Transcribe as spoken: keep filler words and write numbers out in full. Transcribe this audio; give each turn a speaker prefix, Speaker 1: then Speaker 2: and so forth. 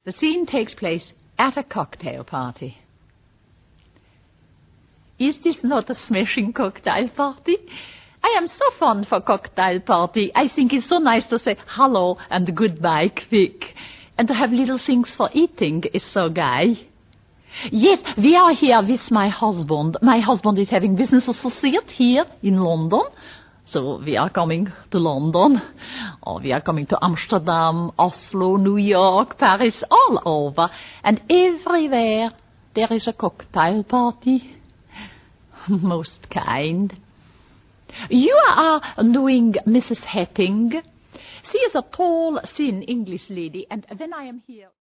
Speaker 1: The scene takes place at a cocktail party. Is this not a smashing cocktail party? I am so fond for cocktail party. I think it's so nice to say hello and goodbye quick. And to have little things for eating is so gay. Yes, we are here with my husband. My husband is having business associate here in London. So we are coming to London. Or we are coming to Amsterdam, Oslo, New York, Paris, all over. And everywhere there is a cocktail party. Most kind. You are knowing Missus Hepping. She is a tall, thin English lady, and when I am here...